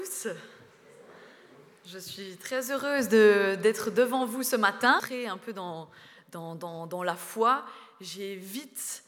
Tous. Je suis très heureuse d'être devant vous ce matin. Entrer un peu dans la foi, j'ai vite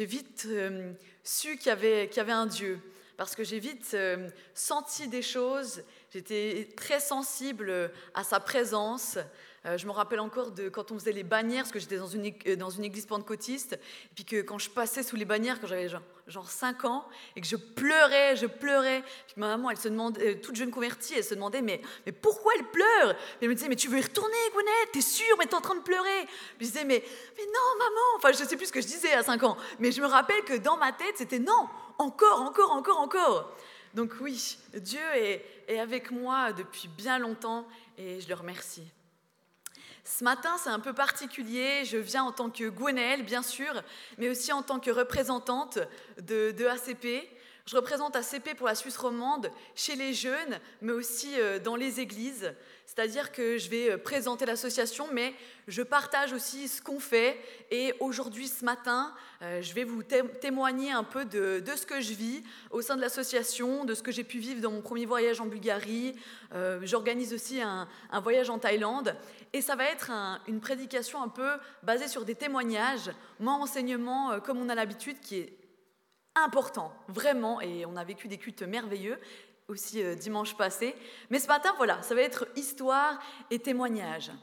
su qu'il y avait un Dieu, parce que j'ai vite senti des choses. J'étais très sensible à sa présence. Je me rappelle encore de quand on faisait les bannières, parce que j'étais dans une église pentecôtiste, et puis que quand je passais sous les bannières, quand j'avais genre 5 ans, et que je pleurais, puis ma maman, elle se demandait, toute jeune convertie, elle se demandait, mais pourquoi elle pleure? Elle me disait, mais tu veux y retourner, Gwenaëlle, t'es sûre, mais t'es en train de pleurer? Puis je disais, mais non, maman, enfin, je sais plus ce que je disais à 5 ans, mais je me rappelle que dans ma tête, c'était non, encore. Donc oui, Dieu est avec moi depuis bien longtemps, et je le remercie. Ce matin, c'est un peu particulier. Je viens en tant que Gwenaëlle, bien sûr, mais aussi en tant que représentante de ACP. Je représente ACP pour la Suisse romande, chez les jeunes, mais aussi dans les églises. C'est-à-dire que je vais présenter l'association, mais je partage aussi ce qu'on fait. Et aujourd'hui, ce matin, je vais vous témoigner un peu de ce que je vis au sein de l'association, de ce que j'ai pu vivre dans mon premier voyage en Bulgarie. J'organise aussi un voyage en Thaïlande. Et ça va être une prédication un peu basée sur des témoignages, mon enseignement, comme on a l'habitude, qui est important, vraiment, et on a vécu des cultes merveilleux, aussi dimanche passé. Mais ce matin, voilà, ça va être histoire et témoignage.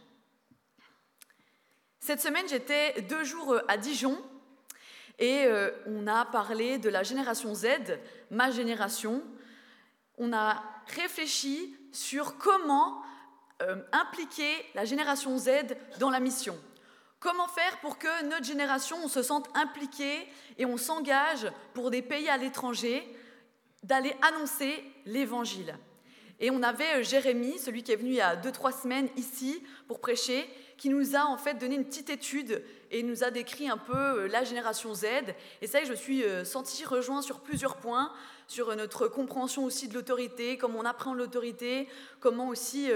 Cette semaine, j'étais 2 jours à Dijon, et on a parlé de la génération Z, ma génération. On a réfléchi sur comment impliquer la génération Z dans la mission. Comment faire pour que notre génération, on se sente impliquée et on s'engage pour des pays à l'étranger d'aller annoncer l'évangile. Et on avait Jérémy, celui qui est venu il y a 2-3 semaines ici pour prêcher, qui nous a en fait donné une petite étude et nous a décrit un peu la génération Z. Et ça, je me suis sentie rejointe sur plusieurs points, sur notre compréhension aussi de l'autorité, comment on apprend l'autorité, comment aussi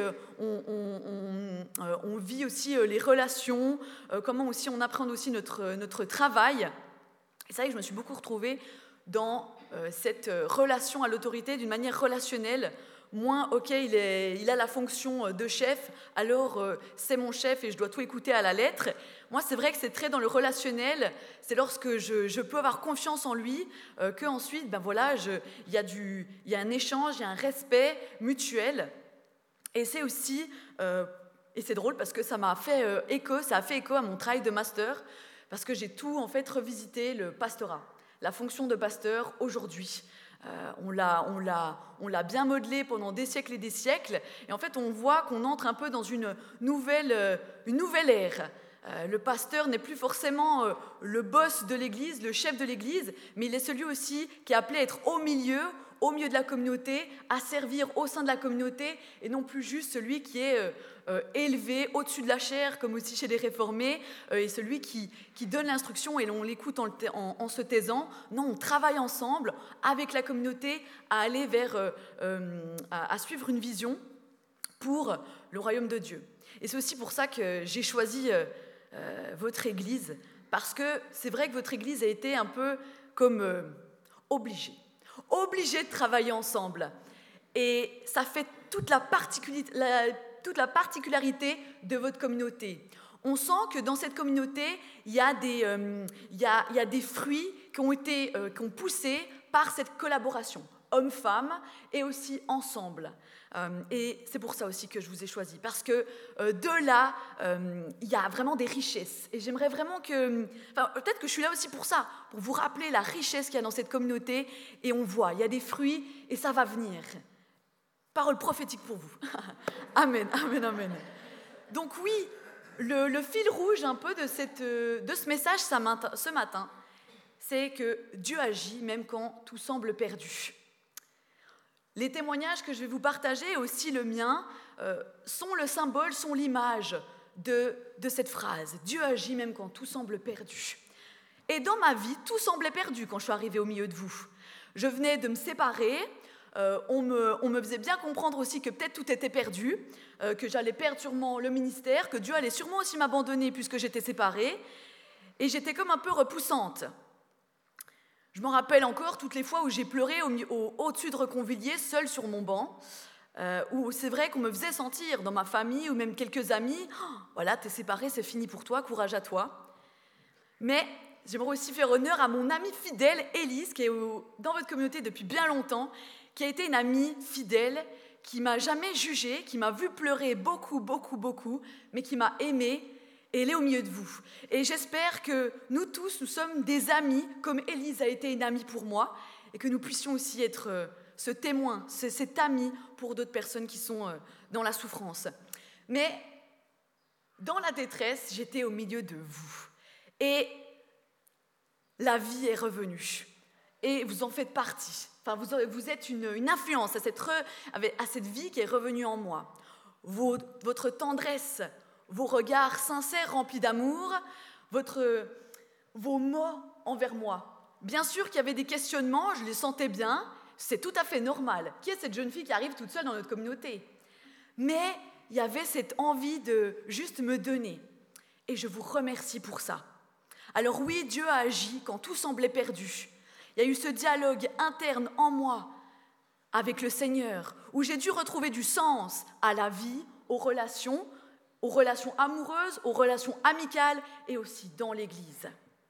on vit aussi les relations, comment aussi on apprend aussi notre travail. Et ça, je me suis beaucoup retrouvée dans cette relation à l'autorité d'une manière relationnelle. Moins, ok, il a la fonction de chef, alors c'est mon chef et je dois tout écouter à la lettre. Moi, c'est vrai que c'est très dans le relationnel. C'est lorsque je peux avoir confiance en lui qu'ensuite, voilà, il y a un échange, il y a un respect mutuel. Et c'est aussi, et c'est drôle parce que ça a fait écho à mon travail de master, parce que j'ai tout en fait revisité le pastorat, la fonction de pasteur aujourd'hui. On l'a bien modelé pendant des siècles et des siècles, et en fait on voit qu'on entre un peu dans une nouvelle ère. Le pasteur n'est plus forcément le boss de l'Église, le chef de l'Église, mais il est celui aussi qui est appelé à être au milieu de la communauté, à servir au sein de la communauté, et non plus juste celui qui est élevé au-dessus de la chair, comme aussi chez les réformés, et celui qui donne l'instruction et on l'écoute en se taisant. Non, on travaille ensemble avec la communauté à aller à suivre une vision pour le royaume de Dieu. Et c'est aussi pour ça que j'ai choisi votre église, parce que c'est vrai que votre église a été un peu comme obligée de travailler ensemble. Et ça fait toute la particularité de votre communauté. On sent que dans cette communauté, il y a des fruits qui ont poussé par cette collaboration, hommes-femmes et aussi ensemble. Et c'est pour ça aussi que je vous ai choisi, parce que de là, il y a vraiment des richesses. Et j'aimerais vraiment peut-être que je suis là aussi pour ça, pour vous rappeler la richesse qu'il y a dans cette communauté. Et on voit, il y a des fruits et ça va venir. Parole prophétique pour vous. Amen, amen, amen. Donc oui, le fil rouge un peu de ce message ce matin, c'est que Dieu agit même quand tout semble perdu. Les témoignages que je vais vous partager, et aussi le mien, sont le symbole, sont l'image de cette phrase. Dieu agit même quand tout semble perdu. Et dans ma vie, tout semblait perdu quand je suis arrivée au milieu de vous. Je venais de me séparer, on me faisait bien comprendre aussi que peut-être tout était perdu, que j'allais perdre sûrement le ministère, que Dieu allait sûrement aussi m'abandonner puisque j'étais séparée, et j'étais comme un peu repoussante. Je m'en rappelle encore toutes les fois où j'ai pleuré au-dessus de Reconvilier, seule sur mon banc, où c'est vrai qu'on me faisait sentir dans ma famille ou même quelques amis, oh, voilà, t'es séparé, c'est fini pour toi, courage à toi. Mais j'aimerais aussi faire honneur à mon amie fidèle, Élise, qui est dans votre communauté depuis bien longtemps, qui a été une amie fidèle, qui m'a jamais jugée, qui m'a vu pleurer beaucoup, beaucoup, beaucoup, mais qui m'a aimée, et elle est au milieu de vous. Et j'espère que nous tous, nous sommes des amis, comme Élise a été une amie pour moi, et que nous puissions aussi être ce témoin, cet ami pour d'autres personnes qui sont dans la souffrance. Mais dans la détresse, j'étais au milieu de vous. Et la vie est revenue. Et vous en faites partie. Enfin, vous êtes une influence à cette vie qui est revenue en moi. Votre tendresse, vos regards sincères remplis d'amour, vos mots envers moi. Bien sûr qu'il y avait des questionnements, je les sentais bien, c'est tout à fait normal. Qui est cette jeune fille qui arrive toute seule dans notre communauté? Mais il y avait cette envie de juste me donner. Et je vous remercie pour ça. Alors oui, Dieu a agi quand tout semblait perdu. Il y a eu ce dialogue interne en moi avec le Seigneur, où j'ai dû retrouver du sens à la vie, aux relations amoureuses, aux relations amicales et aussi dans l'Église.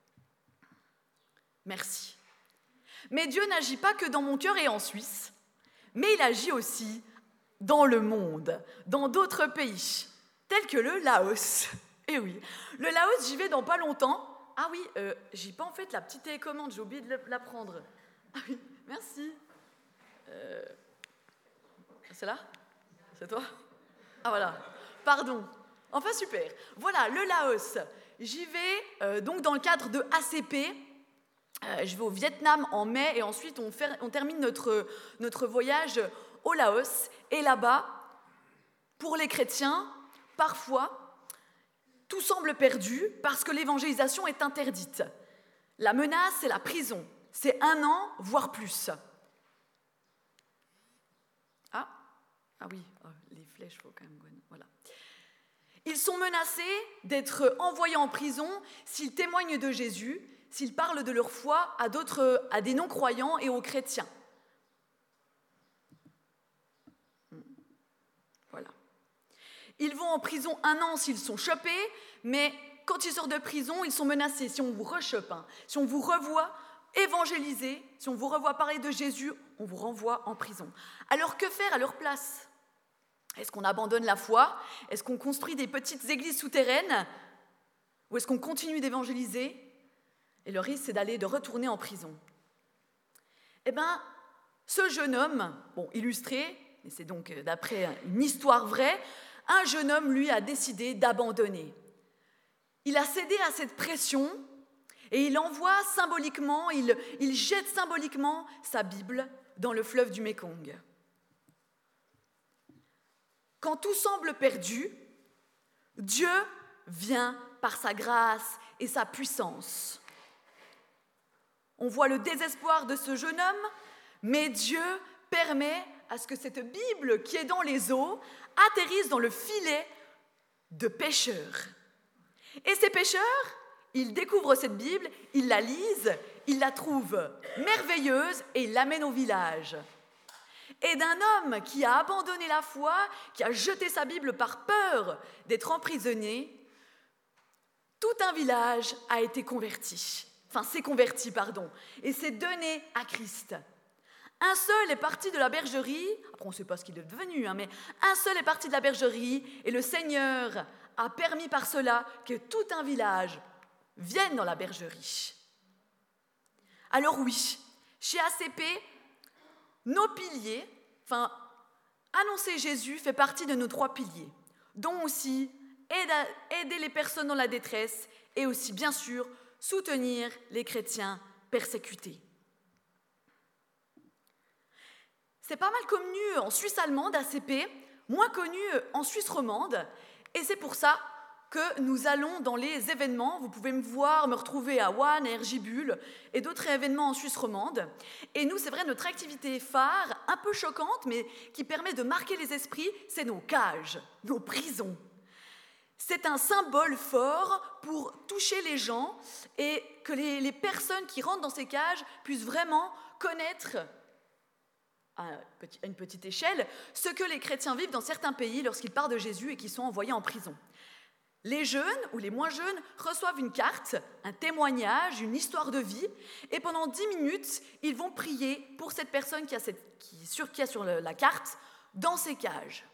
Merci. Mais Dieu n'agit pas que dans mon cœur et en Suisse, mais il agit aussi dans le monde, dans d'autres pays, tels que le Laos. Eh oui, le Laos, j'y vais dans pas longtemps. Ah oui, j'ai pas en fait la petite télécommande, j'ai oublié de la prendre. Ah oui, merci. C'est là? C'est toi? Ah voilà, pardon. Enfin super. Voilà, le Laos. J'y vais donc dans le cadre de ACP. Je vais au Vietnam en mai et ensuite on termine notre voyage au Laos. Et là-bas, pour les chrétiens, parfois, tout semble perdu parce que l'évangélisation est interdite. La menace, c'est la prison. C'est 1 an, voire plus. Ah oui, les flèches, il faut quand même... Voilà. Ils sont menacés d'être envoyés en prison s'ils témoignent de Jésus, s'ils parlent de leur foi à des non-croyants et aux chrétiens. Voilà. Ils vont en prison 1 an s'ils sont chopés, mais quand ils sortent de prison, ils sont menacés. Si on vous rechoppe, si on vous revoit évangéliser, si on vous revoit parler de Jésus, on vous renvoie en prison. Alors que faire à leur place? Est-ce qu'on abandonne la foi? Est-ce qu'on construit des petites églises souterraines? Ou est-ce qu'on continue d'évangéliser? Et le risque, c'est de retourner en prison. Eh bien, ce jeune homme, bon, illustré, et c'est donc d'après une histoire vraie, un jeune homme, lui, a décidé d'abandonner. Il a cédé à cette pression et il envoie symboliquement, il jette symboliquement sa Bible dans le fleuve du Mékong. Quand tout semble perdu, Dieu vient par sa grâce et sa puissance. On voit le désespoir de ce jeune homme, mais Dieu permet à ce que cette Bible qui est dans les eaux atterrisse dans le filet de pêcheurs. Et ces pêcheurs, ils découvrent cette Bible, ils la lisent, ils la trouvent merveilleuse et ils l'amènent au village. Et d'un homme qui a abandonné la foi, qui a jeté sa Bible par peur d'être emprisonné, tout un village a été converti. Enfin, s'est converti, pardon, et s'est donné à Christ. Un seul est parti de la bergerie, après on ne sait pas ce qu'il est devenu, mais un seul est parti de la bergerie et le Seigneur a permis par cela que tout un village vienne dans la bergerie. Alors oui, chez ACP, nos piliers, enfin, annoncer Jésus fait partie de nos 3 piliers, dont aussi aider les personnes dans la détresse et aussi, bien sûr, soutenir les chrétiens persécutés. C'est pas mal connu en Suisse allemande, ACP, moins connu en Suisse romande, et c'est pour ça que nous allons dans les événements. Vous pouvez me retrouver à Wann, à Ergibul et d'autres événements en Suisse romande. Et nous, c'est vrai, notre activité phare, un peu choquante, mais qui permet de marquer les esprits, c'est nos cages, nos prisons. C'est un symbole fort pour toucher les gens et que les personnes qui rentrent dans ces cages puissent vraiment connaître à une petite échelle ce que les chrétiens vivent dans certains pays lorsqu'ils parlent de Jésus et qu'ils sont envoyés en prison. Les jeunes ou les moins jeunes reçoivent une carte, un témoignage, une histoire de vie, et pendant 10 minutes, ils vont prier pour cette personne qui a sur la carte dans ces cages.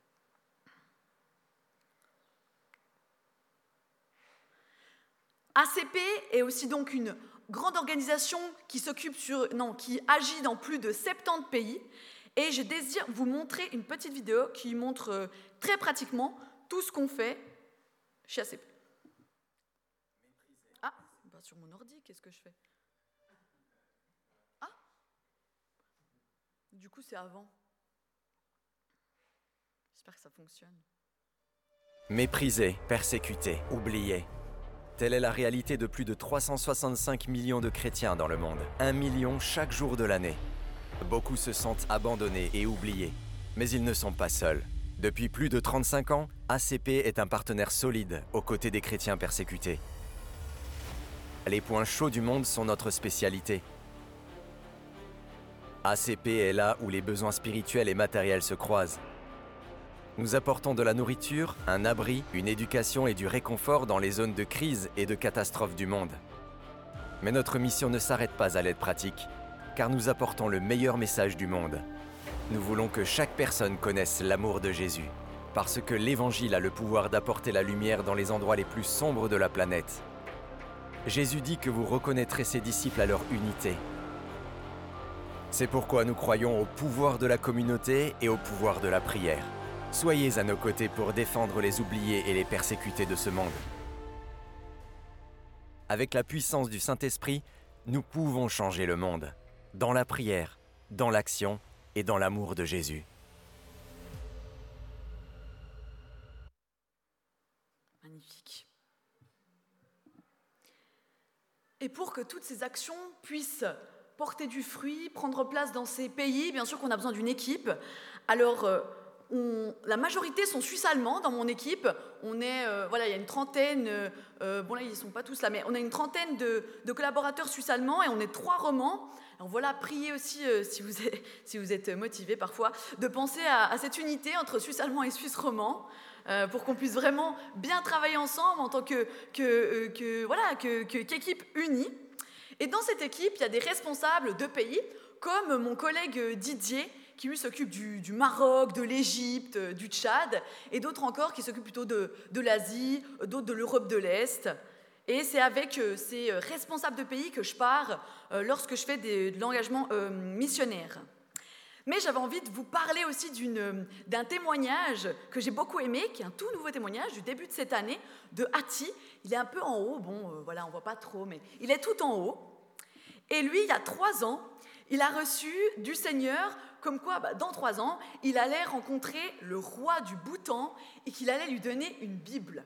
ACP est aussi donc une grande organisation qui agit dans plus de 70 pays, et je désire vous montrer une petite vidéo qui montre très pratiquement tout ce qu'on fait chez ACP. Ah, sur mon ordi, qu'est-ce que je fais? Ah, du coup c'est avant. J'espère que ça fonctionne. Méprisés, persécutés, oubliés. Telle est la réalité de plus de 365 millions de chrétiens dans le monde. 1 million chaque jour de l'année. Beaucoup se sentent abandonnés et oubliés. Mais ils ne sont pas seuls. Depuis plus de 35 ans, ACP est un partenaire solide aux côtés des chrétiens persécutés. Les points chauds du monde sont notre spécialité. ACP est là où les besoins spirituels et matériels se croisent. Nous apportons de la nourriture, un abri, une éducation et du réconfort dans les zones de crise et de catastrophe du monde. Mais notre mission ne s'arrête pas à l'aide pratique, car nous apportons le meilleur message du monde. Nous voulons que chaque personne connaisse l'amour de Jésus, parce que l'Évangile a le pouvoir d'apporter la lumière dans les endroits les plus sombres de la planète. Jésus dit que vous reconnaîtrez ses disciples à leur unité. C'est pourquoi nous croyons au pouvoir de la communauté et au pouvoir de la prière. Soyez à nos côtés pour défendre les oubliés et les persécutés de ce monde. Avec la puissance du Saint-Esprit, nous pouvons changer le monde, dans la prière, dans l'action et dans l'amour de Jésus. Magnifique. Et pour que toutes ces actions puissent porter du fruit, prendre place dans ces pays, bien sûr qu'on a besoin d'une équipe. Alors, la majorité sont suisses-allemands dans mon équipe. On est, il y a une trentaine, bon là ils ne sont pas tous là, mais on a une trentaine de collaborateurs suisses-allemands et on est 3 romans. Alors voilà, priez aussi, si vous êtes motivés parfois, de penser à cette unité entre suisse-allemand et suisse-roman, pour qu'on puisse vraiment bien travailler ensemble en tant qu'équipe unie. Et dans cette équipe, il y a des responsables de pays, comme mon collègue Didier, qui lui s'occupe du Maroc, de l'Égypte, du Tchad, et d'autres encore qui s'occupent plutôt de l'Asie, d'autres de l'Europe de l'Est. Et c'est avec ces responsables de pays que je pars lorsque je fais de l'engagement missionnaire. Mais j'avais envie de vous parler aussi d'un témoignage que j'ai beaucoup aimé, qui est un tout nouveau témoignage du début de cette année, de Hati. Il est un peu en haut, on ne voit pas trop, mais il est tout en haut. Et lui, il y a 3 ans, il a reçu du Seigneur comme quoi, dans 3 ans, il allait rencontrer le roi du Bhoutan et qu'il allait lui donner une Bible.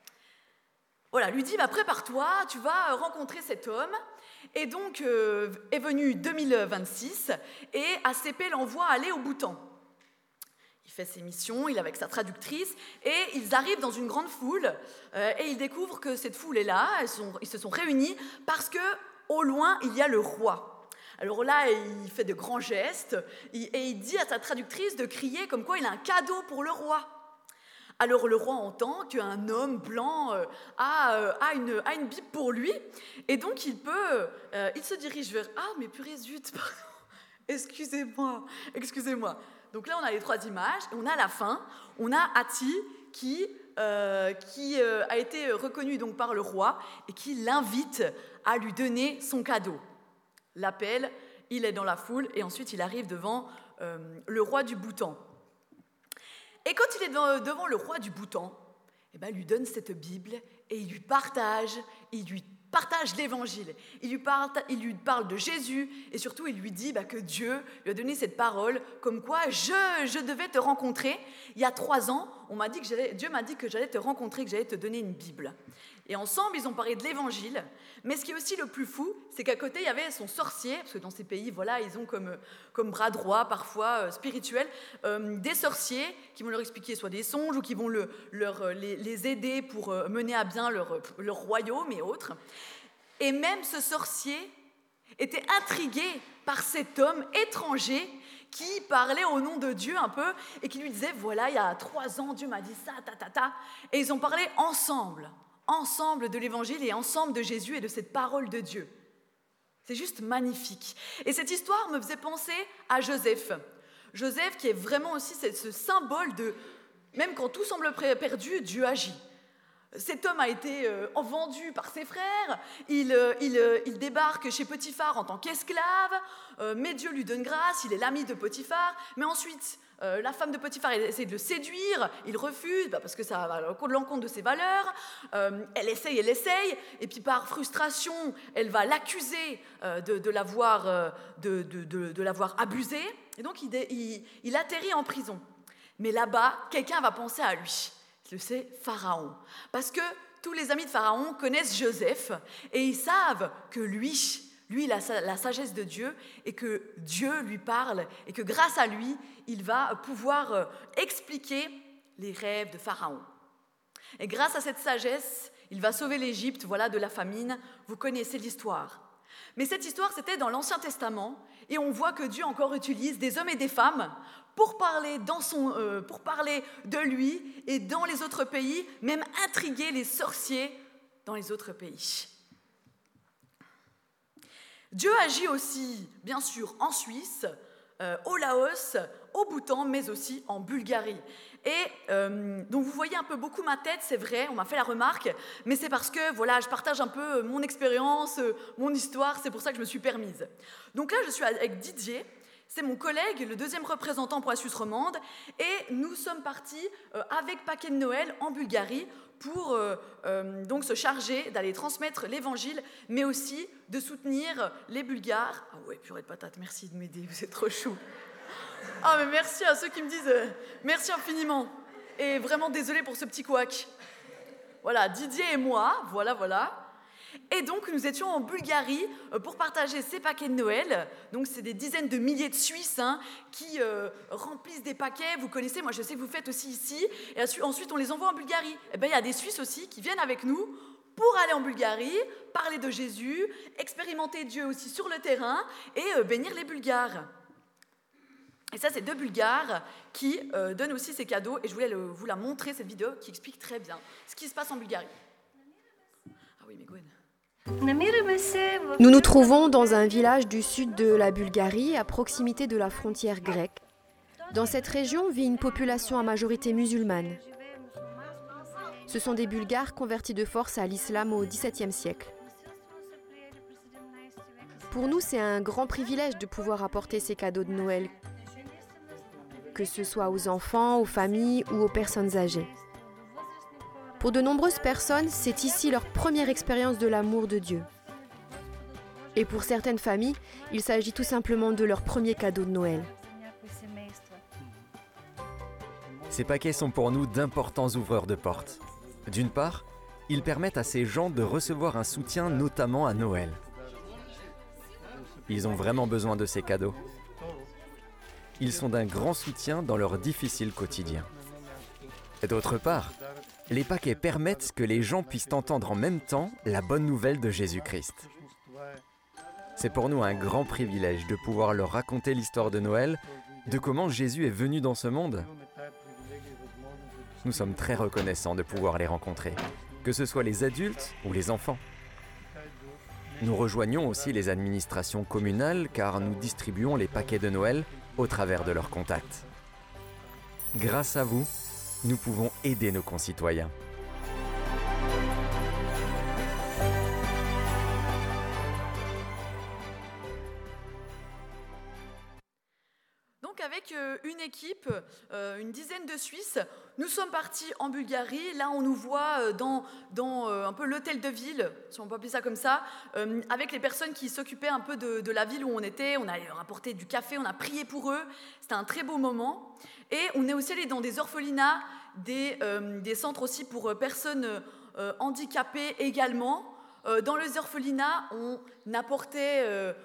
Voilà, lui dit, prépare-toi, tu vas rencontrer cet homme. Et donc, est venu 2026 et ACP l'envoie aller au Bhoutan. Il fait ses missions, il est avec sa traductrice et ils arrivent dans une grande foule et ils découvrent que cette foule est là, ils se sont réunis parce qu'au loin, il y a le roi. Alors là, il fait de grands gestes et il dit à sa traductrice de crier comme quoi il a un cadeau pour le roi. Alors le roi entend qu'un homme blanc a une Bible pour lui et donc il se dirige vers « Ah, mais purée zut, pardon, excusez-moi. » Donc là, on a les 3 images et on a à la fin, on a Hati qui a été reconnu donc par le roi et qui l'invite à lui donner son cadeau. L'appel, il est dans la foule et ensuite il arrive devant le roi du Bhoutan. Et quand il est devant le roi du Bhoutan, il lui donne cette Bible et il lui partage l'Évangile. Il lui parle de Jésus et surtout il lui dit que Dieu lui a donné cette parole comme quoi je devais te rencontrer. Il y a 3 ans, Dieu m'a dit que j'allais te rencontrer, que j'allais te donner une Bible. Et ensemble, ils ont parlé de l'Évangile. Mais ce qui est aussi le plus fou, c'est qu'à côté, il y avait son sorcier, parce que dans ces pays, voilà, ils ont comme bras droit, parfois spirituel, des sorciers qui vont leur expliquer soit des songes ou qui vont les aider pour mener à bien leur royaume et autres. Et même ce sorcier était intrigué par cet homme étranger qui parlait au nom de Dieu un peu et qui lui disait, voilà, il y a 3 ans, Dieu m'a dit ça, ta. Et ils ont parlé ensemble de l'Évangile et ensemble de Jésus et de cette parole de Dieu. C'est juste magnifique. Et cette histoire me faisait penser à Joseph. Joseph qui est vraiment aussi ce symbole de, même quand tout semble perdu, Dieu agit. Cet homme a été vendu par ses frères, il débarque chez Potiphar en tant qu'esclave, mais Dieu lui donne grâce, il est l'ami de Potiphar, mais ensuite la femme de Potiphar essaie de le séduire, il refuse parce que ça va à l'encontre de ses valeurs, elle essaye, et puis par frustration, elle va l'accuser de l'avoir abusé, et donc il atterrit en prison. Mais là-bas, quelqu'un va penser à lui. C'est Pharaon. Parce que tous les amis de Pharaon connaissent Joseph et ils savent que lui, il a la sagesse de Dieu et que Dieu lui parle et que grâce à lui, il va pouvoir expliquer les rêves de Pharaon. Et grâce à cette sagesse, il va sauver l'Égypte, voilà, de la famine. Vous connaissez l'histoire. Mais cette histoire, c'était dans l'Ancien Testament et on voit que Dieu encore utilise des hommes et des femmes pour parler de lui et dans les autres pays, même intriguer les sorciers dans les autres pays. Dieu agit aussi, bien sûr, en Suisse, au Laos, au Bhoutan, mais aussi en Bulgarie. Et donc vous voyez un peu beaucoup ma tête, c'est vrai, on m'a fait la remarque, mais c'est parce que voilà, je partage un peu mon expérience, mon histoire, c'est pour ça que je me suis permise. Donc là, je suis avec Didier. C'est mon collègue, le 2e représentant pour la Suisse romande, et nous sommes partis avec Paquet de Noël en Bulgarie pour donc se charger d'aller transmettre l'Évangile, mais aussi de soutenir les Bulgares. Ah ouais, purée de patates, merci de m'aider, vous êtes trop chou. Ah mais merci à ceux qui me disent merci infiniment, et vraiment désolé pour ce petit couac. Voilà, Didier et moi, voilà. Et donc, nous étions en Bulgarie pour partager ces paquets de Noël. Donc, c'est des dizaines de milliers de Suisses qui remplissent des paquets. Vous connaissez, moi je sais que vous faites aussi ici. Et ensuite, on les envoie en Bulgarie. Et bien, il y a des Suisses aussi qui viennent avec nous pour aller en Bulgarie, parler de Jésus, expérimenter Dieu aussi sur le terrain et bénir les Bulgares. Et ça, c'est 2 Bulgares qui donnent aussi ces cadeaux. Et je voulais vous la montrer, cette vidéo qui explique très bien ce qui se passe en Bulgarie. Ah oui, mais Gwen. Nous nous trouvons dans un village du sud de la Bulgarie, à proximité de la frontière grecque. Dans cette région vit une population à majorité musulmane. Ce sont des Bulgares convertis de force à l'islam au XVIIe siècle. Pour nous, c'est un grand privilège de pouvoir apporter ces cadeaux de Noël, que ce soit aux enfants, aux familles ou aux personnes âgées. Pour de nombreuses personnes, c'est ici leur première expérience de l'amour de Dieu. Et pour certaines familles, il s'agit tout simplement de leur premier cadeau de Noël. Ces paquets sont pour nous d'importants ouvreurs de portes. D'une part, ils permettent à ces gens de recevoir un soutien, notamment à Noël. Ils ont vraiment besoin de ces cadeaux. Ils sont d'un grand soutien dans leur difficile quotidien. Et d'autre part, les paquets permettent que les gens puissent entendre en même temps la bonne nouvelle de Jésus-Christ. C'est pour nous un grand privilège de pouvoir leur raconter l'histoire de Noël, de comment Jésus est venu dans ce monde. Nous sommes très reconnaissants de pouvoir les rencontrer, que ce soit les adultes ou les enfants. Nous rejoignons aussi les administrations communales car nous distribuons les paquets de Noël au travers de leurs contacts. Grâce à vous, nous pouvons aider nos concitoyens. Donc avec une équipe équipe, une dizaine de Suisses. Nous sommes partis en Bulgarie. Là, on nous voit dans un peu l'hôtel de ville, si on peut appeler ça comme ça, avec les personnes qui s'occupaient un peu de la ville où on était. On a leur apporté du café, on a prié pour eux. C'était un très beau moment. Et on est aussi allé dans des orphelinats, des centres aussi pour personnes handicapées également. Dans les orphelinats, on apportait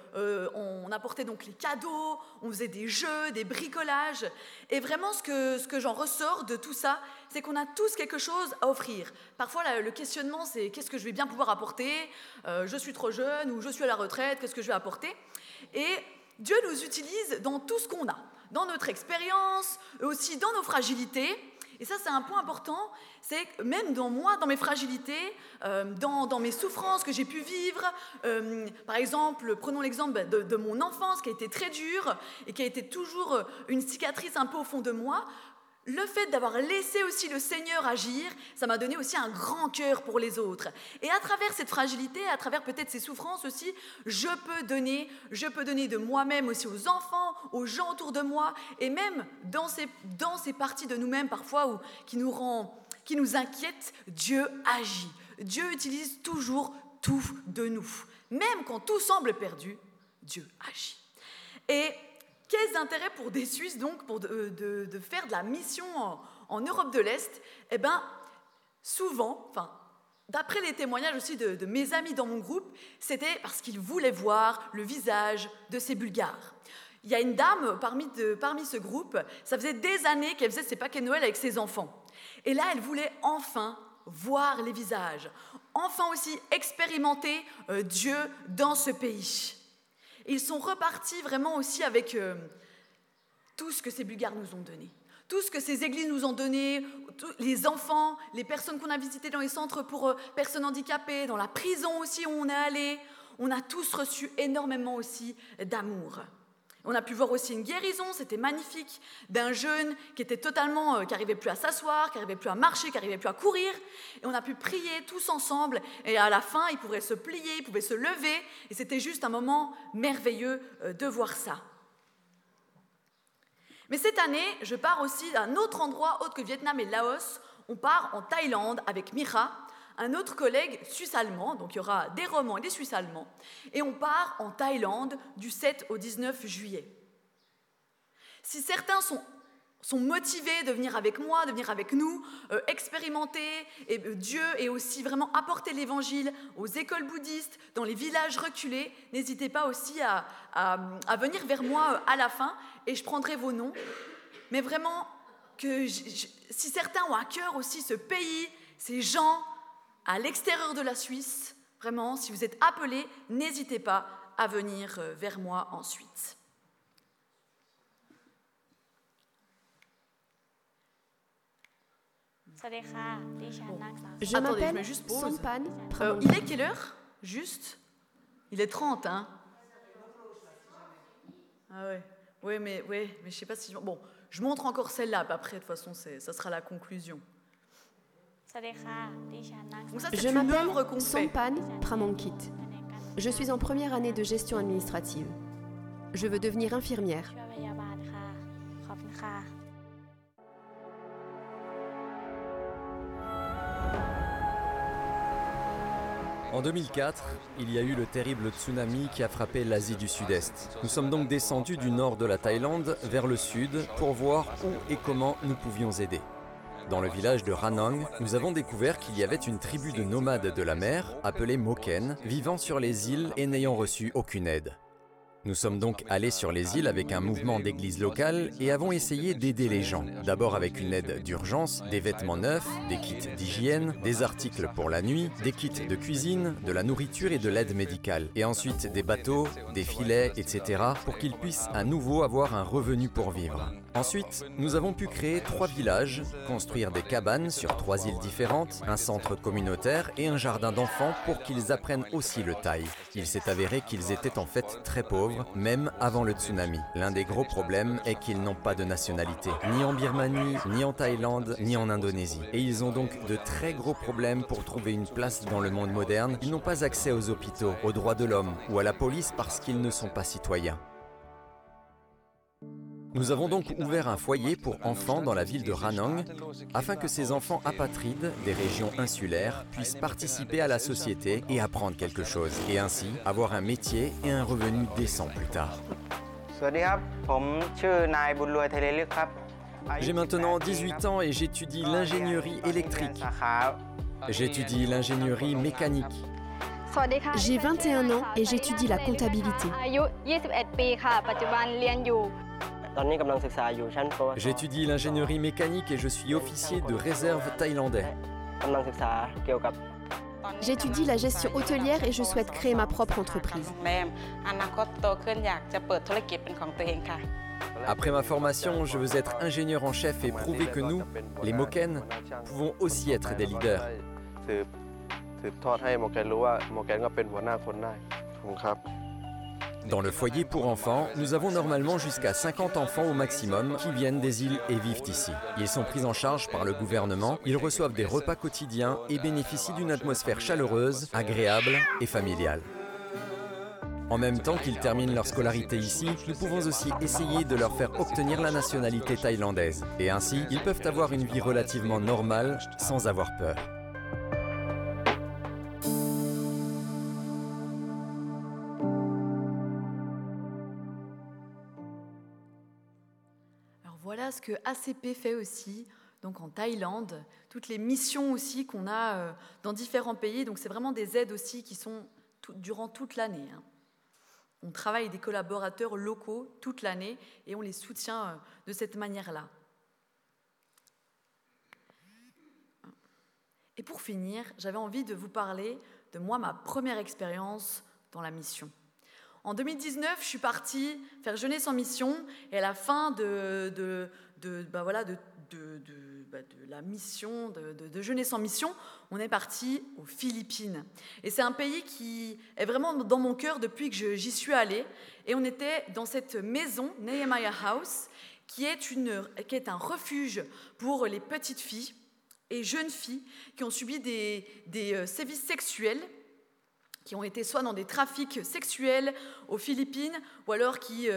donc les cadeaux, on faisait des jeux, des bricolages. Et vraiment, ce que j'en ressors de tout ça, c'est qu'on a tous quelque chose à offrir. Parfois, le questionnement, c'est qu'est-ce que je vais bien pouvoir apporter ? Je suis trop jeune ou je suis à la retraite, qu'est-ce que je vais apporter ? Et Dieu nous utilise dans tout ce qu'on a, dans notre expérience, aussi dans nos fragilités. Et ça, c'est un point important, c'est que même dans moi, dans mes fragilités, dans mes souffrances que j'ai pu vivre, par exemple, prenons l'exemple de mon enfance qui a été très dure et qui a été toujours une cicatrice un peu au fond de moi. Le fait d'avoir laissé aussi le Seigneur agir, ça m'a donné aussi un grand cœur pour les autres. Et à travers cette fragilité, à travers peut-être ces souffrances aussi, je peux donner de moi-même aussi aux enfants, aux gens autour de moi, et même dans ces parties de nous-mêmes parfois qui nous inquiètent, Dieu agit. Dieu utilise toujours tout de nous. Même quand tout semble perdu, Dieu agit. Et quels intérêts pour des Suisses, donc, de faire de la mission en Europe de l'Est ? Eh bien, souvent, d'après les témoignages aussi de mes amis dans mon groupe, c'était parce qu'ils voulaient voir le visage de ces Bulgares. Il y a une dame parmi ce groupe, ça faisait des années qu'elle faisait ses paquets de Noël avec ses enfants. Et là, elle voulait enfin voir les visages, enfin aussi expérimenter Dieu dans ce pays. Ils sont repartis vraiment aussi avec tout ce que ces Bulgares nous ont donné, tout ce que ces églises nous ont donné, les enfants, les personnes qu'on a visitées dans les centres pour personnes handicapées, dans la prison aussi où on est allé. On a tous reçu énormément aussi d'amour. On a pu voir aussi une guérison, c'était magnifique, d'un jeune qui était totalement, qui n'arrivait plus à s'asseoir, qui n'arrivait plus à marcher, qui n'arrivait plus à courir. Et on a pu prier tous ensemble. Et à la fin, il pouvait se plier, il pouvait se lever. Et c'était juste un moment merveilleux de voir ça. Mais cette année, je pars aussi à un autre endroit, autre que Vietnam et Laos. On part en Thaïlande avec Mira, un autre collègue suisse-allemand, donc il y aura des Romans et des Suisses-allemands, et on part en Thaïlande du 7 au 19 juillet. Si certains sont motivés de venir avec moi, de venir avec nous, expérimenter Dieu et aussi vraiment apporter l'évangile aux écoles bouddhistes, dans les villages reculés, n'hésitez pas aussi à venir vers moi à la fin et je prendrai vos noms. Mais vraiment, si certains ont à cœur aussi ce pays, ces gens, à l'extérieur de la Suisse, vraiment, si vous êtes appelés, n'hésitez pas à venir vers moi ensuite. Je m'appelle Sampan Pramangkit. Il est quelle heure ? Juste ? Il est 30, hein ? Ah ouais. Ouais, mais je sais pas si... Bon, je montre encore celle-là, puis après, de toute façon, ça sera la conclusion. Donc ça, Je m'appelle Sampan Pramangkit. Je suis en première année de gestion administrative. Je veux devenir infirmière. En 2004, il y a eu le terrible tsunami qui a frappé l'Asie du Sud-Est. Nous sommes donc descendus du nord de la Thaïlande vers le sud pour voir où et comment nous pouvions aider. Dans le village de Ranong, nous avons découvert qu'il y avait une tribu de nomades de la mer, appelée Moken, vivant sur les îles et n'ayant reçu aucune aide. Nous sommes donc allés sur les îles avec un mouvement d'église locale et avons essayé d'aider les gens. D'abord avec une aide d'urgence, des vêtements neufs, des kits d'hygiène, des articles pour la nuit, des kits de cuisine, de la nourriture et de l'aide médicale. Et ensuite des bateaux, des filets, etc. pour qu'ils puissent à nouveau avoir un revenu pour vivre. Ensuite, nous avons pu créer 3 villages, construire des cabanes sur 3 îles différentes, un centre communautaire et un jardin d'enfants pour qu'ils apprennent aussi le thaï. Il s'est avéré qu'ils étaient en fait très pauvres, même avant le tsunami. L'un des gros problèmes est qu'ils n'ont pas de nationalité, ni en Birmanie, ni en Thaïlande, ni en Indonésie. Et ils ont donc de très gros problèmes pour trouver une place dans le monde moderne. Ils n'ont pas accès aux hôpitaux, aux droits de l'homme ou à la police parce qu'ils ne sont pas citoyens. Nous avons donc ouvert un foyer pour enfants dans la ville de Ranong, afin que ces enfants apatrides des régions insulaires puissent participer à la société et apprendre quelque chose, et ainsi avoir un métier et un revenu décent plus tard. J'ai maintenant 18 ans et j'étudie l'ingénierie électrique. J'étudie l'ingénierie mécanique. J'ai 21 ans et j'étudie la comptabilité. J'étudie l'ingénierie mécanique et je suis officier de réserve thaïlandais. J'étudie la gestion hôtelière et je souhaite créer ma propre entreprise. Après ma formation, je veux être ingénieur en chef et prouver que nous, les Moken, pouvons aussi être des leaders. Dans le foyer pour enfants, nous avons normalement jusqu'à 50 enfants au maximum qui viennent des îles et vivent ici. Ils sont pris en charge par le gouvernement, ils reçoivent des repas quotidiens et bénéficient d'une atmosphère chaleureuse, agréable et familiale. En même temps qu'ils terminent leur scolarité ici, nous pouvons aussi essayer de leur faire obtenir la nationalité thaïlandaise. Et ainsi, ils peuvent avoir une vie relativement normale sans avoir peur. Voilà ce que ACP fait aussi, donc en Thaïlande, toutes les missions aussi qu'on a dans différents pays. Donc c'est vraiment des aides aussi qui sont durant toute l'année. On travaille avec des collaborateurs locaux toute l'année et on les soutient de cette manière-là. Et pour finir, j'avais envie de vous parler de ma première expérience dans la mission. En 2019, je suis partie faire Jeunesse en mission et à la fin de la mission de Jeunesse en mission, on est parti aux Philippines. Et c'est un pays qui est vraiment dans mon cœur depuis que j'y suis allée. Et on était dans cette maison, Nehemiah House, qui est un refuge pour les petites filles et jeunes filles qui ont subi des sévices sexuels, qui ont été soit dans des trafics sexuels aux Philippines, ou alors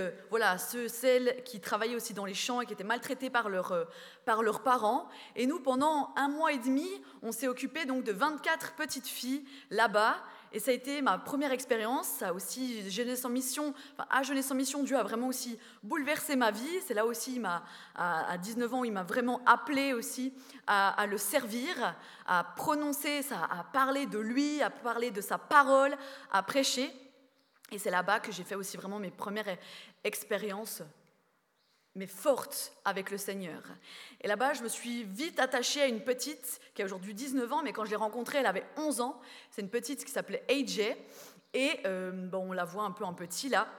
celles qui travaillaient aussi dans les champs et qui étaient maltraitées par leurs parents. Et nous, pendant 1 mois et demi, on s'est occupé donc de 24 petites filles là-bas. Et ça a été ma première expérience. Ça a aussi, à Jeunesse en mission, Dieu a vraiment aussi bouleversé ma vie. C'est là aussi, à 19 ans, il m'a vraiment appelé aussi à le servir, à prononcer, à parler de lui, à parler de sa parole, à prêcher. Et c'est là-bas que j'ai fait aussi vraiment mes premières expériences, mais fortes avec le Seigneur. Et là-bas, je me suis vite attachée à une petite qui a aujourd'hui 19 ans, mais quand je l'ai rencontrée, elle avait 11 ans. C'est une petite qui s'appelait AJ, et on la voit un peu en petit là.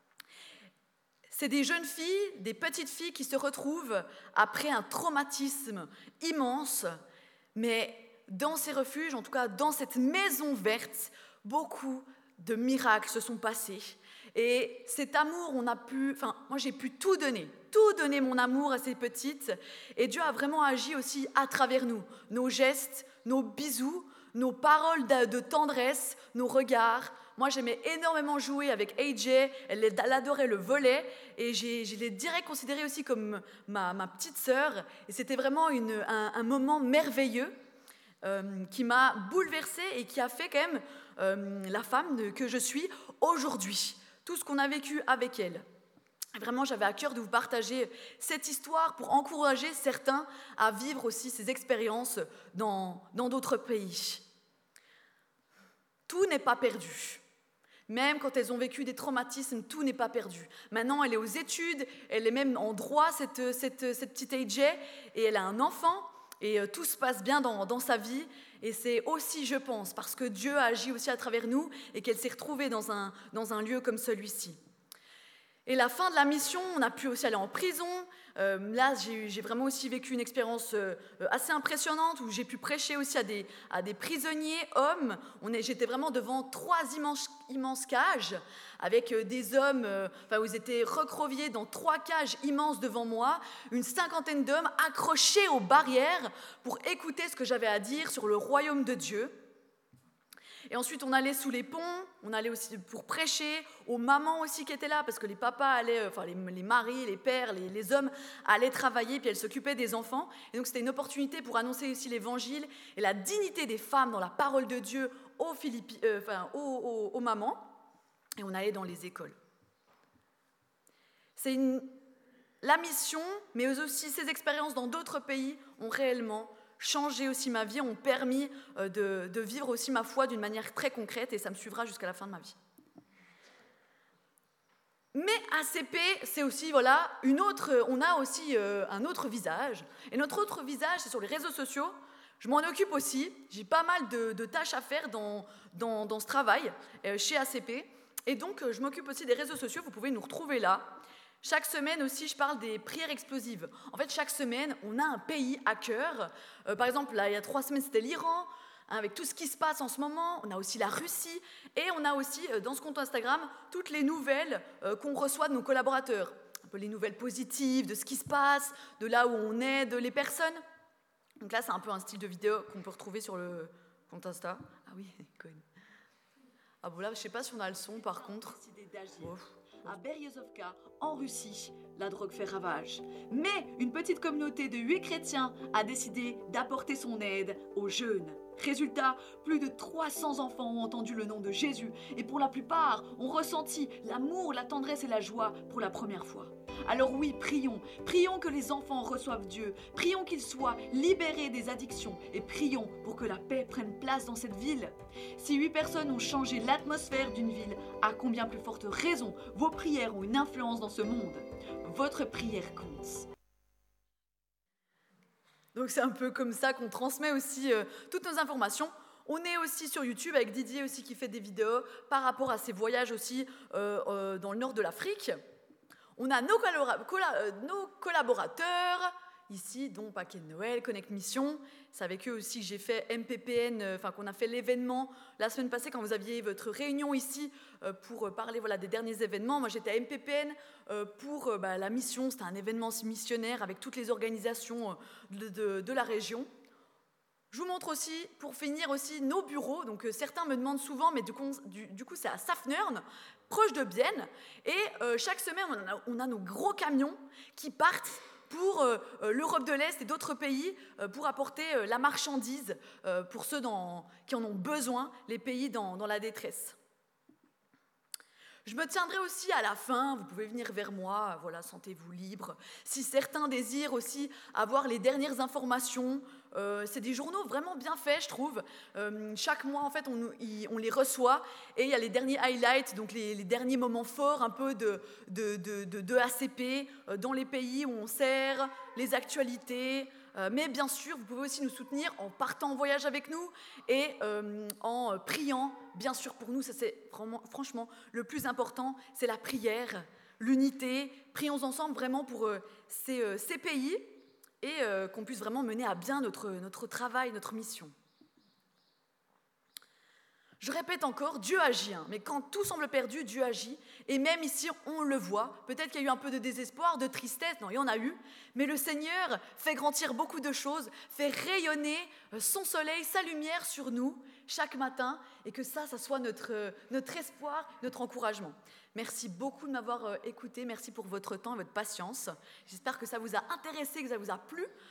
C'est des jeunes filles, des petites filles qui se retrouvent après un traumatisme immense, mais dans ces refuges, en tout cas dans cette maison verte, beaucoup de miracles se sont passés. Et cet amour, moi j'ai pu tout donner mon amour à ces petites. Et Dieu a vraiment agi aussi à travers nous. Nos gestes, nos bisous, nos paroles de tendresse, nos regards. Moi j'aimais énormément jouer avec AJ, elle adorait le volley. Et je l'ai direct considérée aussi comme ma petite sœur. Et c'était vraiment un moment merveilleux qui m'a bouleversée et qui a fait quand même la femme que je suis aujourd'hui. Tout ce qu'on a vécu avec elle. Vraiment, j'avais à cœur de vous partager cette histoire pour encourager certains à vivre aussi ces expériences dans d'autres pays. Tout n'est pas perdu. Même quand elles ont vécu des traumatismes, tout n'est pas perdu. Maintenant, elle est aux études, elle est même en droit, cette petite AJ, et elle a un enfant, et tout se passe bien dans sa vie. Et c'est aussi, je pense, parce que Dieu a agi aussi à travers nous et qu'elle s'est retrouvée dans un lieu comme celui-ci. Et la fin de la mission, on a pu aussi aller en prison. Là, j'ai vraiment aussi vécu une expérience assez impressionnante où j'ai pu prêcher aussi à des prisonniers hommes. J'étais vraiment devant 3 immenses cages avec des hommes où ils étaient recroquevillés dans 3 cages immenses devant moi, une 50aine d'hommes accrochés aux barrières pour écouter ce que j'avais à dire sur le royaume de Dieu. Et ensuite, on allait sous les ponts, on allait aussi pour prêcher, aux mamans aussi qui étaient là, parce que les papas allaient, enfin les maris, les pères, les hommes allaient travailler, puis elles s'occupaient des enfants. Et donc, c'était une opportunité pour annoncer aussi l'évangile et la dignité des femmes dans la parole de Dieu aux mamans. Et on allait dans les écoles. La mission, mais aussi ces expériences dans d'autres pays ont réellement changé aussi ma vie, ont permis de vivre aussi ma foi d'une manière très concrète et ça me suivra jusqu'à la fin de ma vie. Mais ACP, c'est aussi, on a aussi un autre visage. Et notre autre visage, c'est sur les réseaux sociaux. Je m'en occupe aussi. J'ai pas mal de tâches à faire dans ce travail chez ACP. Et donc, je m'occupe aussi des réseaux sociaux. Vous pouvez nous retrouver là. Chaque semaine aussi, je parle des prières explosives. En fait, chaque semaine, on a un pays à cœur. Par exemple, là, il y a 3 semaines, c'était l'Iran, avec tout ce qui se passe en ce moment. On a aussi la Russie. Et on a aussi, dans ce compte Instagram, toutes les nouvelles qu'on reçoit de nos collaborateurs. Un peu les nouvelles positives, de ce qui se passe, de là où on aide les personnes. Donc là, c'est un peu un style de vidéo qu'on peut retrouver sur le compte Insta. Ah oui, Cohen. Ah bon, là, je ne sais pas si on a le son, par contre. À Berezovka, en Russie, la drogue fait ravage. Mais une petite communauté de 8 chrétiens a décidé d'apporter son aide aux jeunes. Résultat, plus de 300 enfants ont entendu le nom de Jésus et pour la plupart ont ressenti l'amour, la tendresse et la joie pour la première fois. Alors oui, prions que les enfants reçoivent Dieu, prions qu'ils soient libérés des addictions et prions pour que la paix prenne place dans cette ville. Si 8 personnes ont changé l'atmosphère d'une ville, à combien plus forte raison vos prières ont une influence dans ce monde. Votre prière compte. Donc c'est un peu comme ça qu'on transmet aussi toutes nos informations. On est aussi sur YouTube avec Didier aussi qui fait des vidéos par rapport à ses voyages aussi dans le nord de l'Afrique. On a nos collaborateurs, ici, dont Paquet de Noël, Connect Mission. C'est avec eux aussi que j'ai fait MPPN, qu'on a fait l'événement la semaine passée quand vous aviez votre réunion ici pour parler des derniers événements. Moi, j'étais à MPPN pour la mission. C'était un événement missionnaire avec toutes les organisations de la région. Je vous montre aussi, pour finir aussi, nos bureaux. Donc certains me demandent souvent, mais du coup c'est à Safnern, proche de Bienne. Et chaque semaine, on a nos gros camions qui partent pour l'Europe de l'Est et d'autres pays pour apporter la marchandise pour ceux qui en ont besoin, les pays dans la détresse. Je me tiendrai aussi à la fin, vous pouvez venir vers moi, sentez-vous libre. Si certains désirent aussi avoir les dernières informations, c'est des journaux vraiment bien faits, je trouve. Chaque mois, en fait, on les reçoit et il y a les derniers highlights, donc les derniers moments forts un peu de ACP dans les pays où on sert, les actualités. Mais bien sûr, vous pouvez aussi nous soutenir en partant en voyage avec nous et en priant, bien sûr, pour nous. Ça, c'est franchement le plus important, c'est la prière, l'unité. Prions ensemble vraiment pour ces pays et qu'on puisse vraiment mener à bien notre travail, notre mission. Je répète encore, Dieu agit, mais quand tout semble perdu, Dieu agit. Et même ici, on le voit. Peut-être qu'il y a eu un peu de désespoir, de tristesse. Non, il y en a eu. Mais le Seigneur fait grandir beaucoup de choses, fait rayonner son soleil, sa lumière sur nous chaque matin. Et que ça soit notre espoir, notre encouragement. Merci beaucoup de m'avoir écouté. Merci pour votre temps et votre patience. J'espère que ça vous a intéressé, que ça vous a plu.